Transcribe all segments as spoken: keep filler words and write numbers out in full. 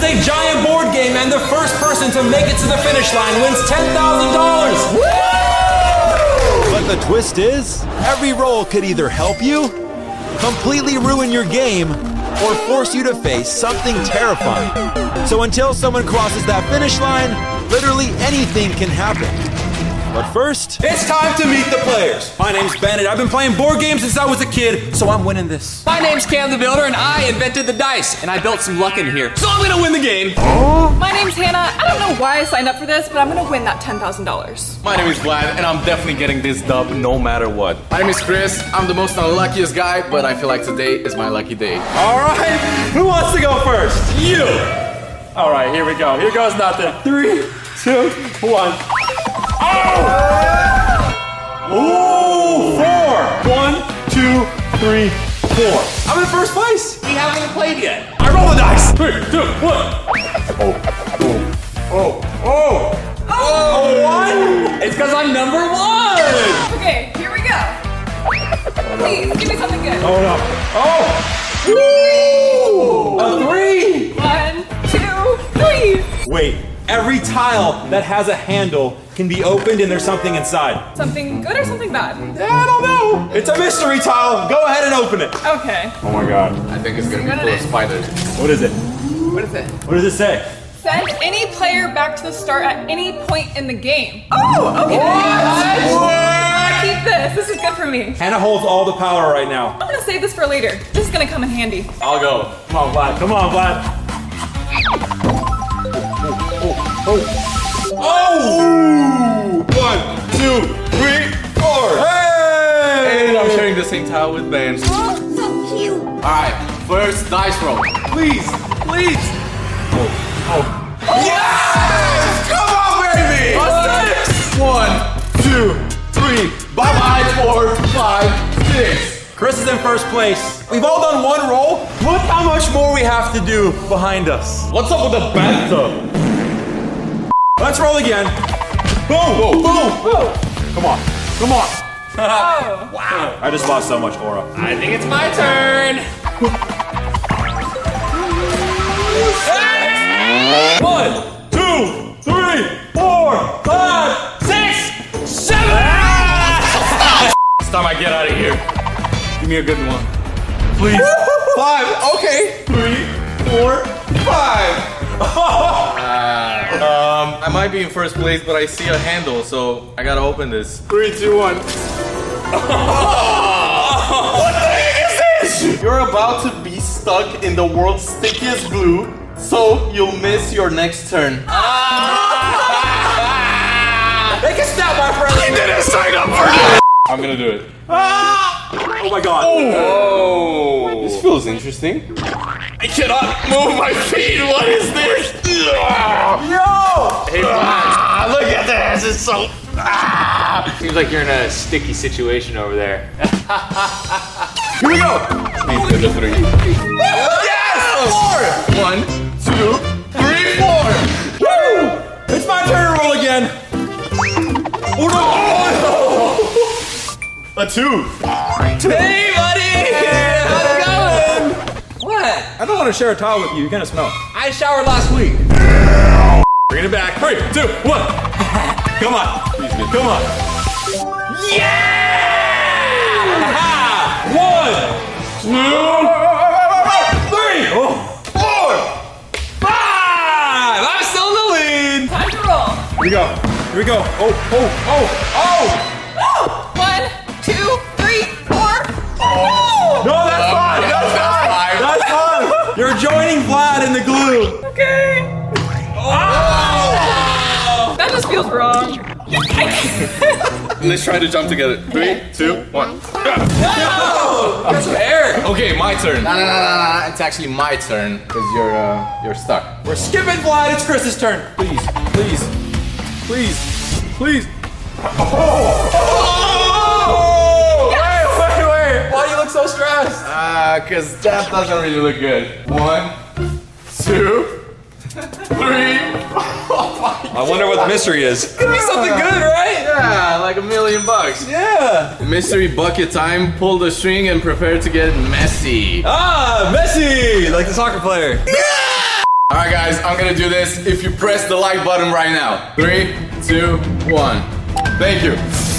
a giant board game, and the first person to make it to the finish line wins ten thousand dollars. But the twist is, every roll could either help you, completely ruin your game, or force you to face something terrifying. So until someone crosses that finish line, literally anything can happen. But first, it's time to meet the players. My name's Bennett. I've been playing board games since I was a kid, so I'm winning this. My name's Cam the Builder, and I invented the dice, and I built some luck in here, so I'm gonna win the game. My name's Hannah. I don't know why I signed up for this, but I'm gonna win that ten thousand dollars. My name is Vlad, and I'm definitely getting this dub no matter what. My name is Chris. I'm the most unluckiest guy, but I feel like today is my lucky day. All right, who wants to go first? You. All right, here we go. Here goes nothing. Three, two, one. Oh! Ooh, four. One, two, three, four. I'm in first place. We haven't even played yet. I roll the dice. Three, two, one. Oh, oh, oh, oh. Oh, one. It's because I'm number one. Okay, here we go. Please, give me something good. Oh, no. Oh. Ooh. A three. One, two, three. Wait. Every tile that has a handle can be opened and there's something inside. Something good or something bad? I don't know. It's a mystery tile. Go ahead and open it. Okay. Oh my god. I think it's gonna be full of spiders. What is it? What is it? What does it say? Send any player back to the start at any point in the game. Oh, okay. What? I keep this. This is good for me. Hannah holds all the power right now. I'm gonna save this for later. This is gonna come in handy. I'll go. Come on, Vlad. Come on, Vlad. Oh! Oh! One, two, three, four. Hey! And I'm sharing the same tile with Ben. Oh, so cute. Alright, first dice roll. Please, please. Oh, oh. Yes! Come on, baby! A six! One, two, three, bye-bye, four, five, six. Chris is in first place. We've all done one roll. Look how much more we have to do behind us. What's up with the bathtub? Let's roll again. Boom! Boom! Boom! Boom! Come on. Come on. Oh. Wow. I just lost so much aura. I think it's my turn. One, two, three, four, five, six, seven! Ah! It's time I get out of here. Give me a good one. Please. Five, okay. Three, four, five. Uh, um, I might be in first place, but I see a handle, so I gotta open this. Three, two, one. What the heck is this? You're about to be stuck in the world's stickiest glue, so you'll miss your next turn. Make a snap, my friend. I didn't sign up for this. I'm gonna do it. Ah! Oh my god. Oh, this feels interesting. I cannot move my feet. What is this? Yo! Hey, Ah, look at this. It's so. Ah. Seems like you're in a sticky situation over there. Here we go. Please do the three. Yes! Four! One, two, three, four. Woo! It's my turn to roll again. Oh no! A two. Hey, buddy! How's it going? What? I don't want to share a towel with you. You kind of smell. I showered last week. Bring it back. Three, two, one. Come on. Come on. Yeah! One, two, three, oh, four, five. I'm still in the lead. Time to roll. Here we go. Here we go. Oh, oh, oh, oh. One, two, three, four. Oh, no! No, that's fine. That's fine. That's fine. You're joining Vlad in the glue. Okay. Oh! That just feels wrong. Let's try to jump together. Three, two, one. No! That's fair. Okay, my turn. No, no, no, no, no. It's actually my turn because you're uh, you're stuck. We're skipping Vlad. It's Chris's turn. Please, please, please, please. Oh! Oh! Wait, wait, wait. Why do you look so stressed? Ah, uh, cause that doesn't really look good. One, two, three. I wonder what the mystery is. Could be something good, right? Yeah, like a million bucks. Yeah. Mystery bucket time. Pull the string and prepare to get messy. Ah, Messi, like the soccer player. All right, guys, I'm gonna do this. If you press the like button right now. Three, two, one. Thank you.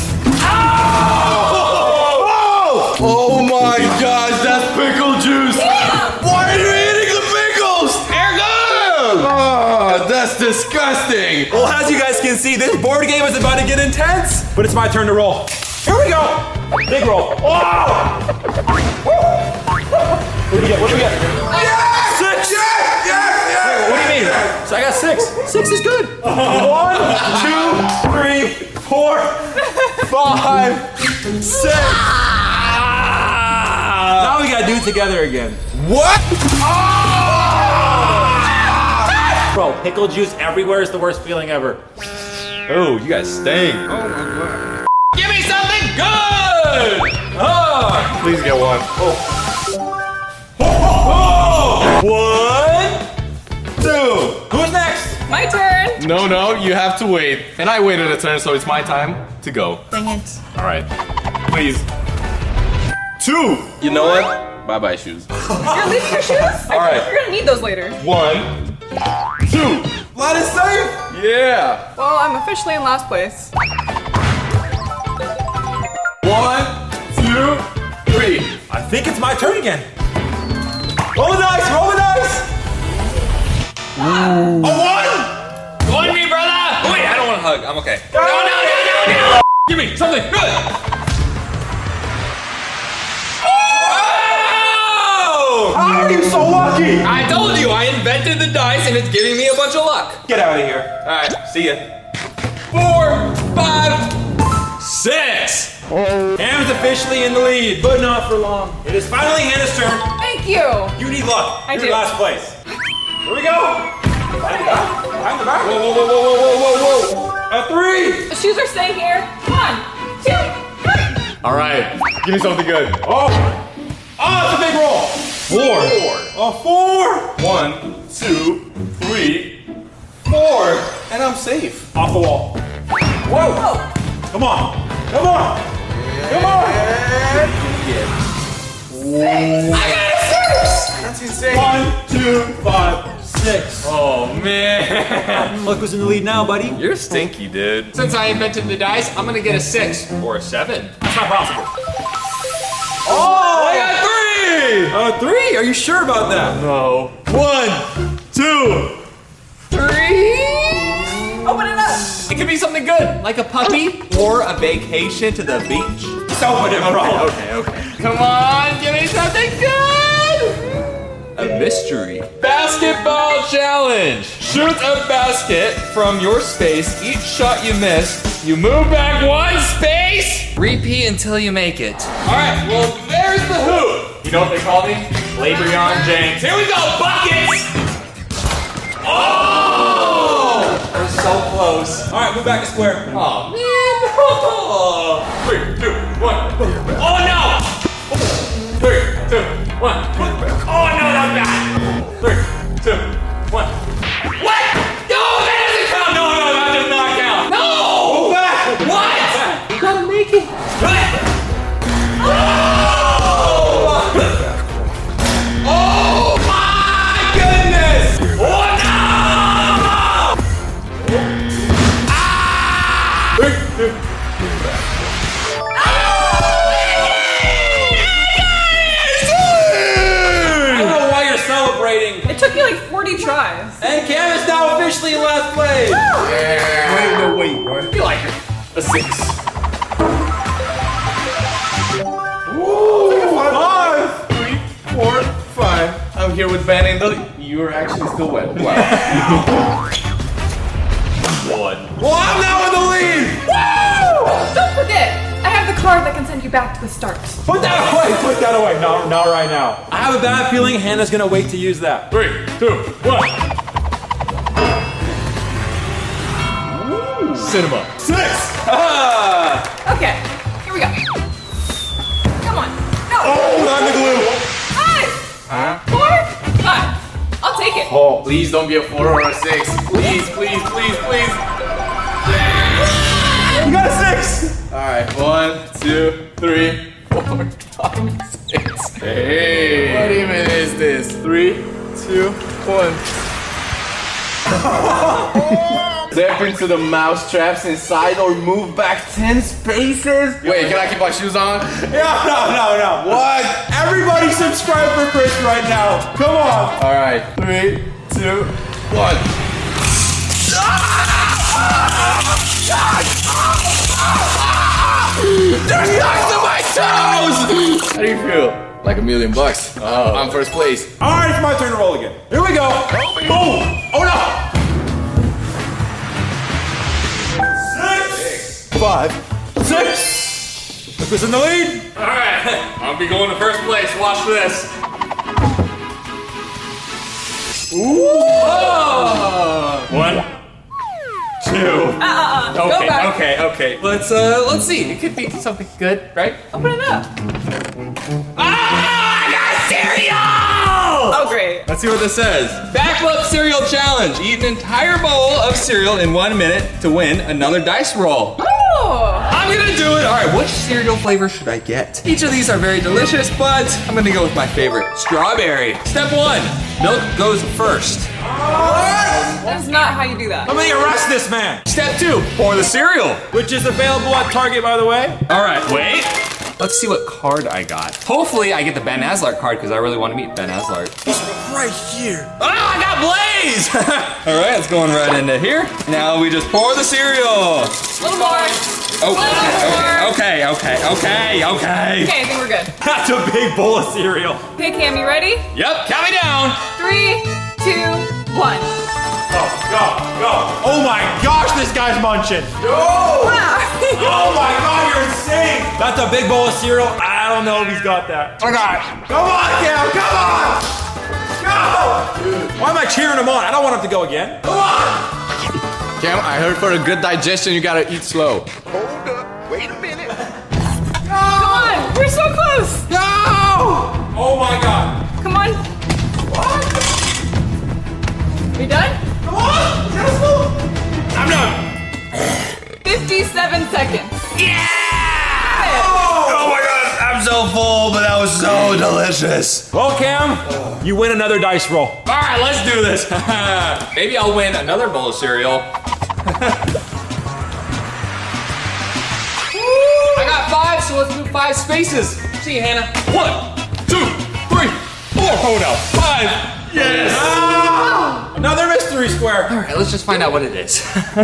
Oh, oh my gosh, that's pickle juice. Why are you eating the pickles? Here goes! Oh, that's disgusting. Well, as you guys can see, this board game is about to get intense. But it's my turn to roll. Here we go. Big roll. Oh! What do we get? What do we get? Yes! Six! Yes! Yes! Yes! What do you mean? So I got six. Six is good. One, two, three, four, five, six. Now we gotta do it together again. What? Bro, pickle juice everywhere is the worst feeling ever. Oh, you guys stink. Give me something good! Ah! Please get one. Oh. One, two. Who's next? My turn. No, no, you have to wait. And I waited a turn, so it's my time to go. Dang it. All right. Please. Two. You know what? Bye-bye shoes. You're leaving your shoes? All right. You're gonna need those later. One, two. Let it safe. Yeah. Well, I'm officially in last place. One, two, three. I think it's my turn again. Roll the dice, roll the dice. A one. Join me, brother! Wait, I don't want to hug. I'm okay. No, no, no, no, no! Give me something good! Oh! How are you so lucky? I told you, I invented the dice and it's giving me a bunch of luck. Get out of here. All right, see ya. Four, five, six. Ham's officially in the lead, but not for long. It is finally Hannah's turn. Thank you. You need luck. I You're do. last place. Here we go. Behind the back. Behind the back. Whoa, whoa, whoa, whoa, whoa, whoa, whoa. A three. The shoes are staying here. One, two, three. All right. Give me something good. Oh. Oh, it's a big roll. Four. A four. One, two, three, four. And I'm safe. Off the wall. Whoa. Come on. Come on. Come on. That's insane. One, two, five, six. Oh, man. Look who's in the lead now, buddy. You're stinky, dude. Since I invented the dice, I'm gonna get a six or a seven. That's not possible. Oh! I got three! Uh, three? Are you sure about that? No. One, two. Three? Open it up. It could be something good, like a puppy or a vacation to the beach. Just open it, bro. Okay, okay. Come on, give me something good! A mystery. Basketball challenge. Shoot a basket from your space. Each shot you miss, you move back one space. Repeat until you make it. All right, well, there's the hoop. You know what they call me? Labreon James. Here we go, buckets! Oh! We're so close. All right, move back to square. Oh, man. Oh. Three, two, one. Oh, no! Three, two, one. Oh, no, not that! Three, two, one. What? No, that doesn't count! No, no, that does not count! No! Move back. What? You gotta make it. What? Oh! Oh my goodness! Oh no! Ah! Three, two. I don't know why you're celebrating. It took you like forty tries. And Cam is now officially in last place. Wait, no, wait. What? You like a six. Five, three, four, five. I'm here with Ben and the. You're actually still wet. Wow. One. Well, I'm now in the lead. Don't forget, I have the card that can send you back to the start. Put that away. Put that away. No, not right now. I have a bad feeling Hannah's gonna wait to use that. Three, two, one. Cinema. Six. Ah. Okay, here we go. Come on. No. Oh, not the glue. Five. Four. Five. I'll take it. Oh, please don't be a four or a six. Please, please, please, please. You got a six. All right, one, two, three, four, five, six. Hey. What even is this? Three, two, one. Step into the mouse traps inside or move back ten spaces. Wait, can I keep my shoes on? No, no, no, no. What? Everybody subscribe for Chris right now. Come on. All right, three, two, one. There's nuts on my toes! How do you feel? Like a million bucks. Oh. I'm first place. All right, it's my turn to roll again. Here we go. Boom. Oh no. Six. Five. Six. Look who's in the lead. All right, I'll be going to first place. Watch this. Ooh. Oh. One. Two. Uh, uh, uh. Go Okay, back. okay, okay. Let's uh, let's see. It could be something good, right? Open it up. Ah, I got cereal! Oh, great. Let's see what this says. Backflip cereal challenge. Eat an entire bowl of cereal in one minute to win another dice roll. Oh. I'm gonna do it. All right, which cereal flavor should I get? Each of these are very delicious, but I'm gonna go with my favorite, strawberry. Step one, milk goes first. That's not how you do that. Let me arrest this man. Step two, pour the cereal. Which is available at Target, by the way. All right, wait. Let's see what card I got. Hopefully I get the Ben Aslart card because I really want to meet Ben Aslart. He's right here. Oh, I got Blaze! All right, it's going right into here. Now we just pour the cereal. A little more. Oh, A little more. okay, okay, okay, okay, Okay, I think we're good. That's a big bowl of cereal. Okay, Cam, you ready? Yep, count me down. Three, two, one. Go, go, go. Oh my gosh, this guy's munching. Wow. Oh my god, you're insane. That's a big bowl of cereal. I don't know if he's got that. I got it. Come on, Cam, come on. Go. Why am I cheering him on? I don't want him to go again. Come on. Cam, I heard for a good digestion, you gotta eat slow. Hold up. Wait a minute. Come on, we're so close. No. Oh my god. Come on. What? You done? Come on. Careful. I'm done. fifty-seven seconds. Oh my god, I'm so full, but that was so delicious. Well, Cam, you win another dice roll. All right, let's do this. Maybe I'll win another bowl of cereal. I got five, so let's move five spaces. See you, Hannah. One, two, three, four. Oh no, five. Yes. Ah, another mystery square. All right, let's just find out what it is.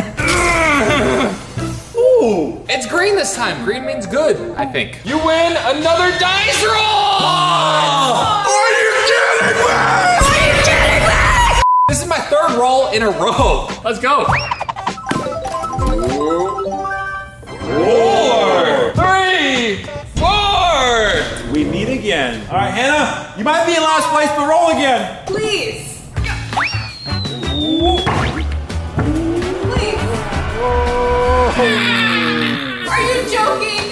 Ooh. It's green this time. Green means good, I think. You win another dice roll! Are you kidding me? Are you kidding me? This is my third roll in a row. Let's go. Four. Three. Four. We meet again. All right, Hannah, you might be in last place, but roll again. Please. Please. Are you joking?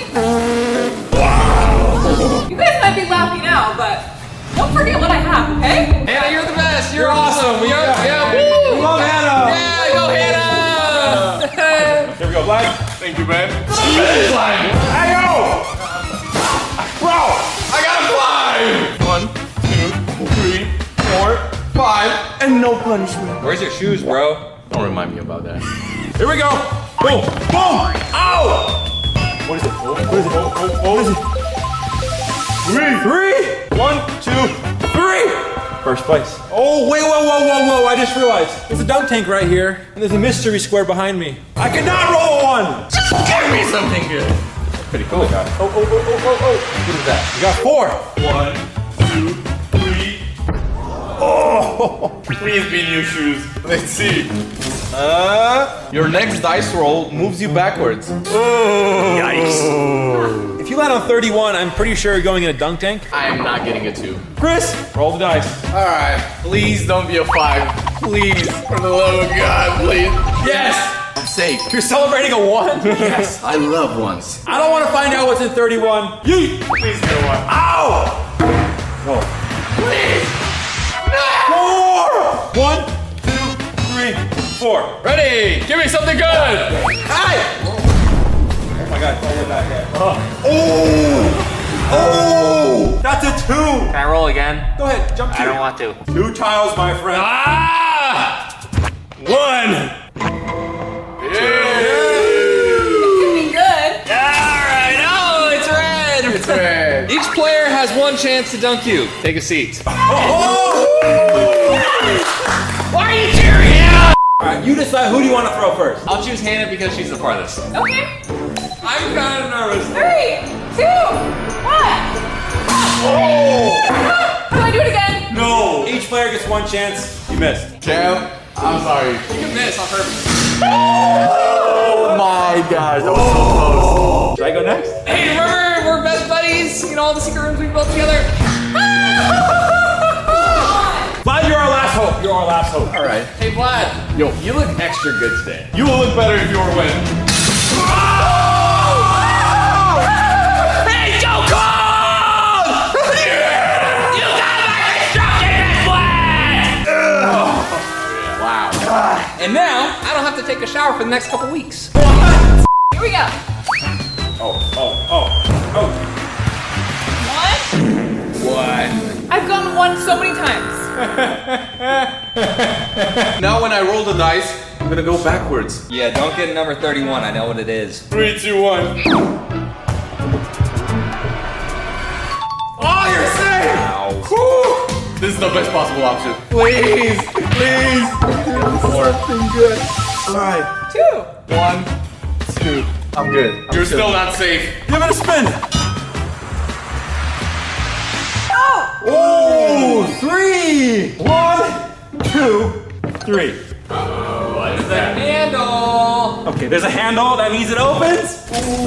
Wow. You guys might be laughing now, but don't forget what I have, okay? Hannah, you're the best. You're awesome. You're, yeah, We woo. love Hannah. Yeah, go Hannah. Here we go, Vlad. Thank you, man. Hey, yo! Bro, I got a five! One, two, three, four, five, and no punishment. Where's your shoes, bro? Don't remind me about that. here we go. Boom, boom. Ow! What is it? What is it? What is it? Three. Three. One, two, three. First place. Oh, wait, whoa, whoa, whoa, whoa. I just realized. There's a dunk tank right here, and there's a mystery square behind me. I cannot roll a one. Just give me something good. Pretty cool, guy. Oh, oh, oh, oh, oh, oh. What is that? You got four. One, two, three. Oh! Please be new shoes. Let's see. Uh, your next dice roll moves you backwards. Yikes. If you land on thirty-one, I'm pretty sure you're going in a dunk tank. I am not getting a two. Chris, roll the dice. All right, please don't be a five. Please, for the love of God, please. Yes, I'm safe. You're celebrating a one? Yes, I love ones. I don't want to find out what's in thirty-one. Yeet! Please get a one. Ow! Roll. Please. Four! One, two, three, four. Ready? Give me something good. Hey! Oh my god, don't hit that yet. Oh! Oh! That's a two! Can I roll again? Go ahead, jump two. I don't want to. Two tiles, my friend. Ah! chance to dunk you. Take a seat. Oh! Why are you cheering? Yeah! Alright, you decide who do you want to throw first. I'll choose Hannah because she's the farthest. Okay. I'm kind of nervous. Three, two, one. Oh! Do I do it again? No! Each player gets one chance. You missed. Cam, I'm sorry. You can miss on purpose. Oh my gosh, that was so close. Should I go next? Hey, remember we're best buddies? You know all the secret rooms we built together? Vlad, you're our last hope. You're our last hope. All right. Hey, Vlad. Yo, you look extra good today. You will look better if you were winning. Hey, Joe Cold! You got my construction, Vlad! Wow. And now, I don't have to take a shower for the next couple weeks. Here we go. Oh, oh, oh, oh. One. What? I've gone one so many times. Now when I roll the dice, I'm gonna go backwards. Yeah, don't get number thirty-one. I know what it is. Three, two, one. Oh, you're safe! Ow. Whew. This is the best possible option. Please, please. Something good. All right. Two. One, two. I'm good. I'm You're chill. still not safe. Give it a spin. Oh. Oh, three. One, two, three. What is the handle? Okay, there's a handle. That means it opens.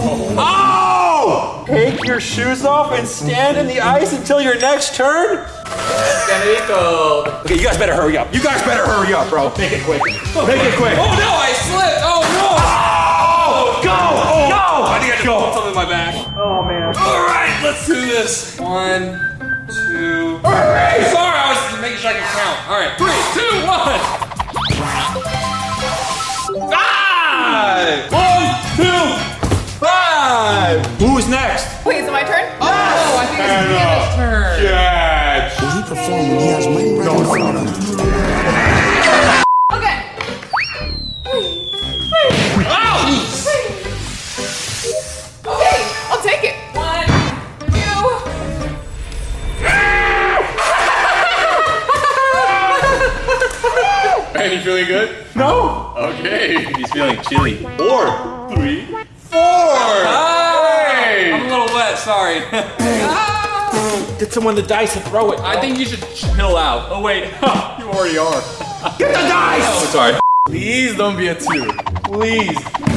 Oh! Take your shoes off and stand in the ice until your next turn. Canito. Okay, you guys better hurry up. You guys better hurry up, bro. Make it quick. Make it quick. Oh no, I slipped. Oh no. Oh, go! Oh, go! I think I just Go. put something in my back. Oh, man. All right, let's do this. One, two, three. Sorry, I was just making sure I could count. All right, three, two, one. Five. One, two, five. Who's next? Wait, is it my turn? Oh, I think it's Hannah's turn. Catch. Will he perform when he has money right in front of him? Okay. Okay, I'll take it. One, two. Man, you feeling good? No. Okay. He's feeling chilly. Four, three, four. Hey! I'm a little wet, sorry. Get someone the dice and throw it. I think you should chill out. Oh wait, you already are. Get the dice. Oh, sorry. Please don't be a two. Please.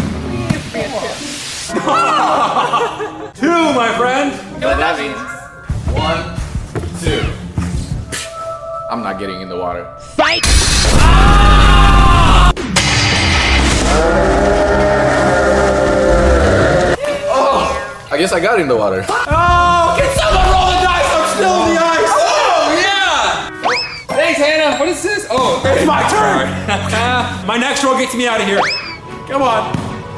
Two, my friend. What that means? One, two. I'm not getting in the water. Oh, I guess I got in the water. Oh, can someone roll the dice? I'm still in the ice. Oh yeah! Thanks, Hannah. What is this? Oh, It's my turn. My next roll gets me out of here. Come on.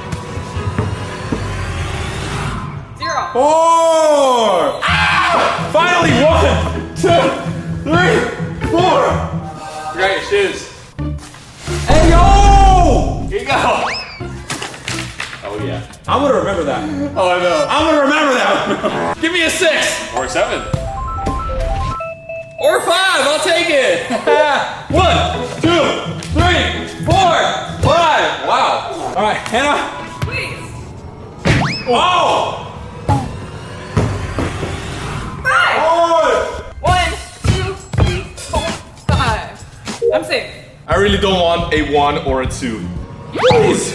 Zero. Four. Ah! Finally, one, two, three, four. you got your shoes. Hey, yo! Here you go. Oh, yeah. I'm gonna remember that. Oh, I know. I'm gonna remember that. Give me a six. Or seven. Or five, I'll take it. One, two, three, Four, five. Wow. all right, Hannah. Please. Oh! Five. Oh! One, two, three, four, five. I'm safe. I really don't want a one or a two. Please.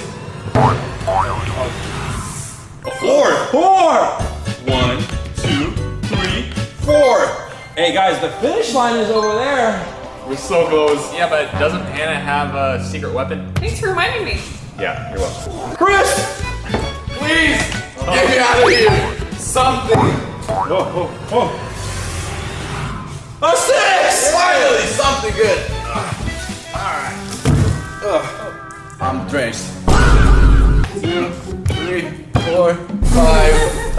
A four. Four. One, two, three, four. Hey, guys, the finish line is over there. We're so close. Yeah, but doesn't Hannah have a secret weapon? Thanks for reminding me. Yeah, you're welcome. Chris! Please, get me out of here. Something. Oh, oh, oh. A six! Finally, something good. Alright. I'm drenched. Two, three, four, five.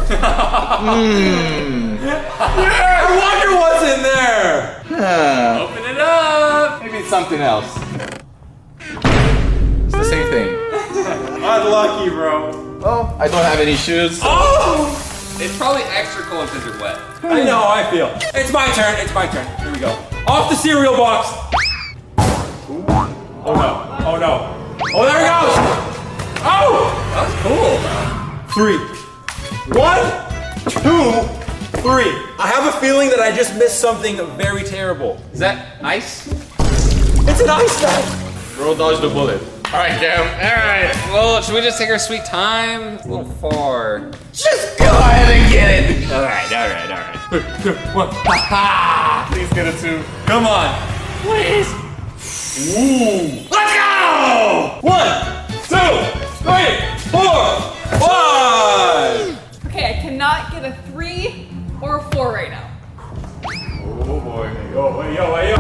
Mmm. I wonder what's in there. Open it up. Maybe it's something else. It's the same thing. Unlucky, bro. Well, I don't have any shoes. Oh! It's probably extra cold because you're wet. I know how I feel. It's my turn. It's my turn. Here we go. Off the cereal box. Ooh. Oh no. Oh no. Oh, there it goes. Oh! That was cool. Three. One, two, three. I have a feeling that I just missed something very terrible. Is that ice? It's an ice bag. Bro, dodge the bullet. All right, Cam. All right. Well, should we just take our sweet time? It's a little far. Just go ahead and get it. All right, all right, all right. One. Please get it too. Come on. Please. Ooh. Let's go! One, two, three, four, five. Okay, I cannot get a three or a four right now. Oh boy. Hey yo, hey yo, hey yo.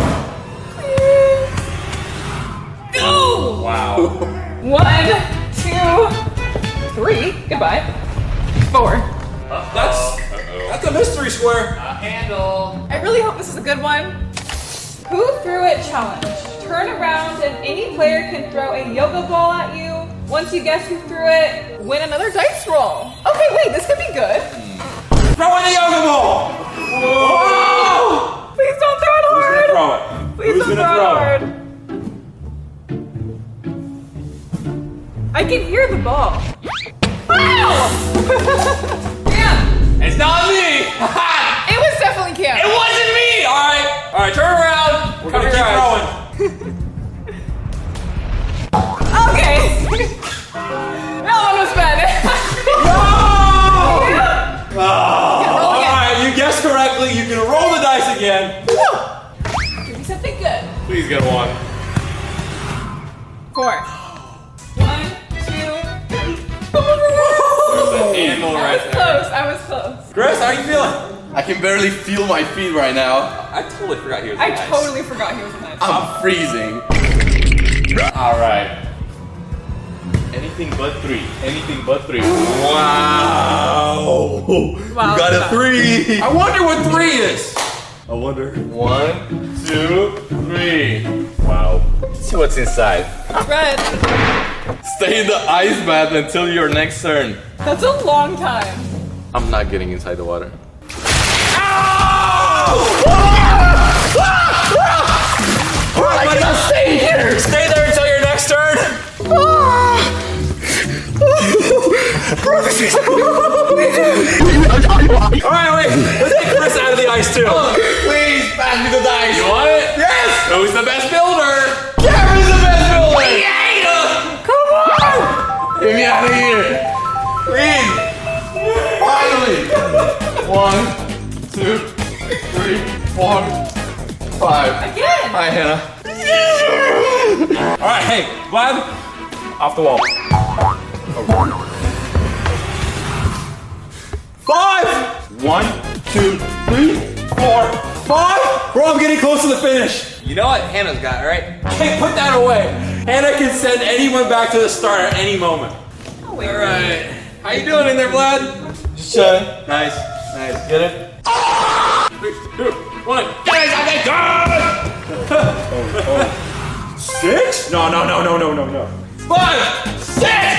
Go! Wow. One, two, three. Goodbye. Four. That's that's a mystery square. A handle. I really hope this is a good one. Who threw it challenge? Turn around and any player can throw a yoga ball at you. Once you guess who threw it, win another dice roll. Okay, wait, this could be good. Throw in the yoga ball. Whoa! Please don't throw it Who's hard. gonna throw it? Please Who's don't gonna throw throw it hard. I can hear the ball. Wow! Cam! It's not me. It was definitely Cam. It wasn't me. All right, all right. Turn around. We're Cover gonna your keep eyes. throwing. Okay. That one was bad. Oh! All right, you guessed correctly. You can roll the dice again. Give me something good. Please get one. Four. One, two, three. There's a handle I right was there. close. I was close. Chris, how are you feeling? I can barely feel my feet right now. I totally forgot he was I nice. totally forgot he was nice. I'm freezing. All right. Anything but three. Anything but three. Wow. Wow, You got a stop. three. I wonder what three is. I wonder. One, two, three. Wow. Let's see what's inside. Red. Stay in the ice bath until your next turn. That's a long time. I'm not getting inside the water. I cannot stay here. Stay there until your next turn. All right, wait. Let's take Chris out of the ice too. Please pass me the dice. You want it? Yes. Who's the best builder? Cameron's the best builder. Come on. Get me out of here. Please. Finally. One, two, three, four, five. Again. Hi, Hannah. All right, hey, Vlad, off the wall. Five. One, two, three, four, five. Bro, I'm getting close to the finish. You know what Hannah's got, right? Hey, put that away. Hannah can send anyone back to the start at any moment. Oh, wait. All right. How you doing in there, Vlad? Just chilling. Nice, nice. Get it? Three, two, one. Guys, I got done. Six? No, no, no, no, no, no, no. Five, six.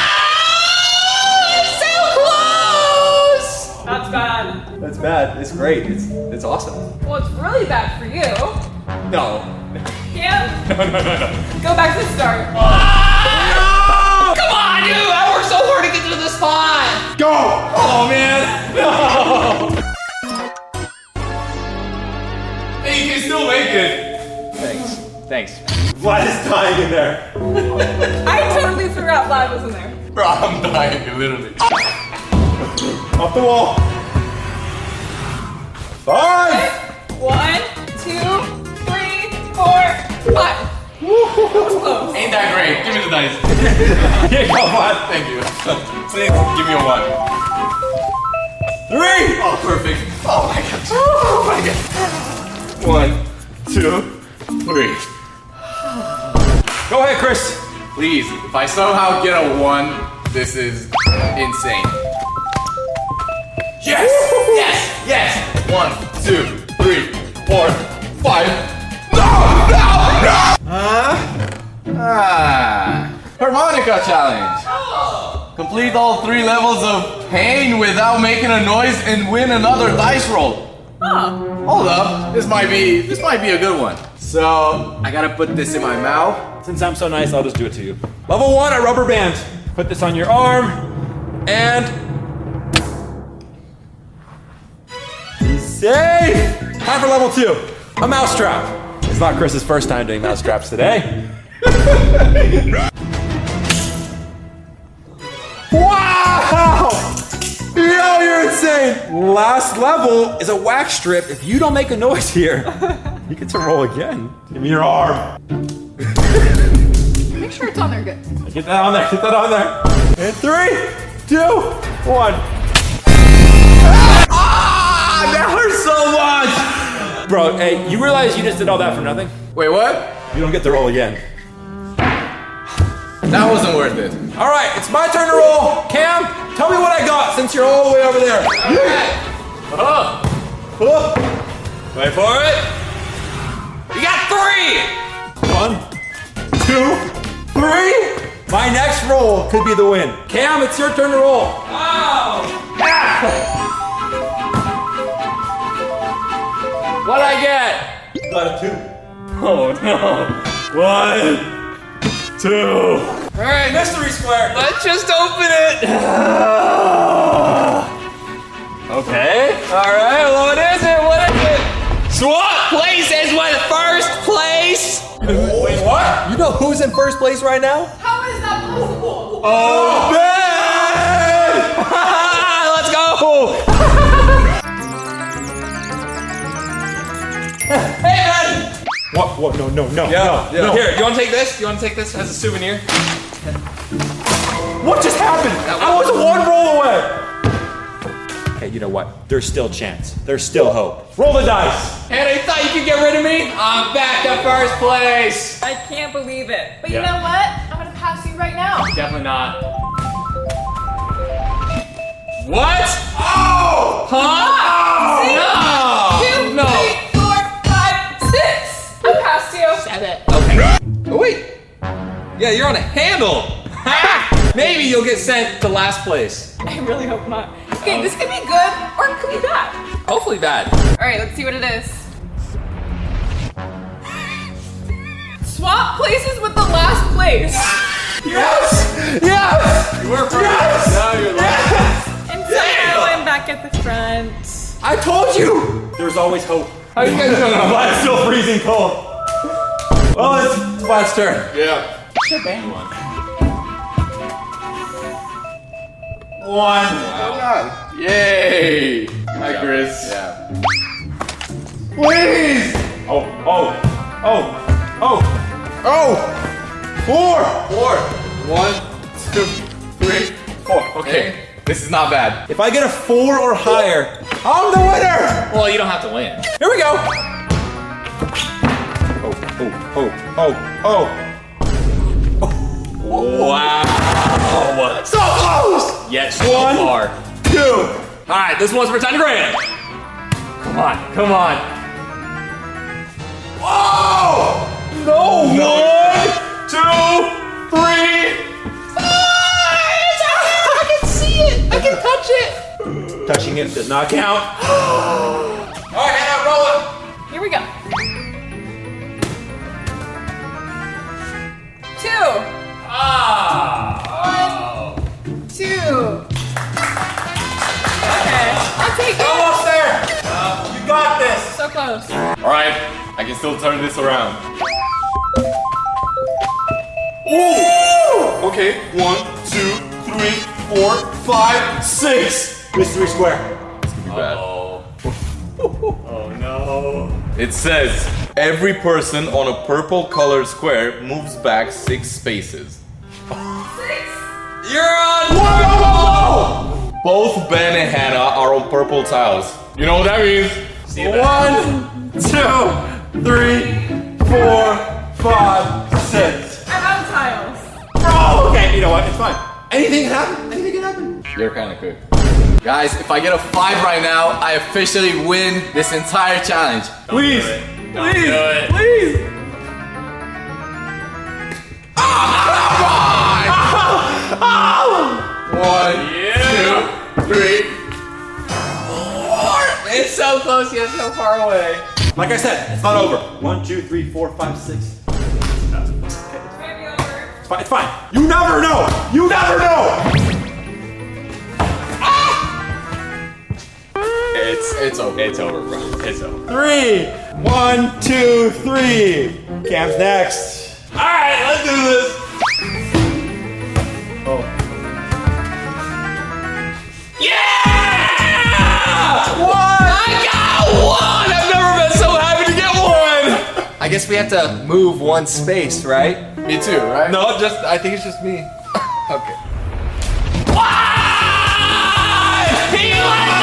That's bad. That's bad. It's great. It's it's awesome. Well, it's really bad for you. No. Cam? No, no, no, no. Go back to the start. Come on, dude! I worked so hard to get to this spot. Go! Oh man! No! Hey, you can still make it. Thanks. Thanks. Vlad is dying in there. I totally forgot Vlad was in there. Bro, I'm dying, literally. Off the wall. Five. One, two, three, four, five. That was close. Ain't that great? Give me the dice. Here you go, Vlad. Thank you. Please give me a one. Three. Oh, perfect. Oh my god. Oh my god. One, two, three. Go ahead, Chris. Please, if I somehow get a one, this is insane. Yes! Yes! Yes! One, two, three, four, five. No! No! No! Huh? Ah. Harmonica challenge. Oh. complete all three levels of pain without making a noise and win another dice roll. Huh. Hold up, this might be this might be a good one. So I gotta put this in my mouth. Since I'm so nice, I'll just do it to you. Level one, a rubber band. Put this on your arm, and safe. Time for level two, a mousetrap. It's not Chris's first time doing mousetraps today. Wow! Yo, you're insane! Last level is a wax strip. If you don't make a noise here, you get to roll again. Give me your arm. Make sure it's on there good. Get that on there, get that on there. And three, two, one. Ah, that hurts so much! Bro, hey, you realize you just did all that for nothing? Wait, what? You don't get to roll again. That wasn't worth it. All right, it's my turn to roll. Cam, tell me what I got since you're all the way over there. Okay. Oh. Oh. Wait for it. You got three. One, two, three. My next roll could be the win. Cam, it's your turn to roll. Wow. What'd I get? You got a two. Oh no. One, two. All right, mystery square. Let's just open it. Okay. All right. Well, what is it? What is it? Swap places with first place. Wait, what? You know who's in first place right now? How is that possible? Oh, Ben! Let's go. Hey, man. What? What? No, no, no. Yeah, no, no. Here, you want to take this? You want to take this as a souvenir? What just happened? I was one roll away. Okay, you know what? There's still chance. There's still hope. Roll the dice. And you thought you could get rid of me? I'm back to first place. I can't believe it. But Yeah. you know what? I'm gonna pass you right now. Definitely not. What? Oh! Huh? See? No! Two, No. three, four, five, six. I passed you. Seven. Okay. Oh, wait. Yeah, you're on a handle. Ha! Maybe you'll get sent to last place. I really hope not. Okay, this could be good or it could be bad. Hopefully bad. All right, let's see what it is. Swap places with the last place. Yes! Yes! You were first. Yes! Now you're last. And somehow I'm back at the front. I told you! There's always hope. How you guys doing? Vlad's still freezing cold. Well, it's Vlad's turn. Yeah. One. Yay! Hi, Chris. Yeah. Please! Oh, oh, oh, oh, oh! Four! Four. One, two, three, four. Okay. This is not bad. If I get a four or higher, I'm the winner! Well, you don't have to win. Here we go! Oh, oh, oh, oh, oh. Wow. So close! Yes, One. you are. Two. All right, this one's for ten grand. Come on, come on. Oh! No! One, two, three. I can see it. I can touch it. Touching it does not count. All right, Hannah, roll it. Here we go. Two. Ah. Two. Okay, I'll take it. Almost there. You got this. So close. All right. I can still turn this around. Ooh! Okay, one, two, three, four, five, six. Mystery square. Oh. Oh no. It says every person on a purple colored square moves back six spaces. You're on. Whoa, whoa, whoa, whoa! Both Ben and Hannah are on purple tiles. You know what that means? See that? One, two, three, four, five, six. I'm out of tiles. Oh, okay, you know what? It's fine. Anything can happen. Anything can happen. You're kind of good. Guys, if I get a five right now, I officially win this entire challenge. Please, Don't please, do it. please. three, four. It's so close yet so far away. Like I said, it's not over. One, two, three, four, five, six. It's gonna be over. It's fine. It's fine. You never know. You never know. It's it's over. It's over, bro. It's over. Three. One, two, three. Cam's next. All right, let's do this. Oh. Yeah! One! I got one! I've never been so happy to get one! I guess we have to move one space, right? Me too, right? No, just I think it's just me. Okay. What? He won!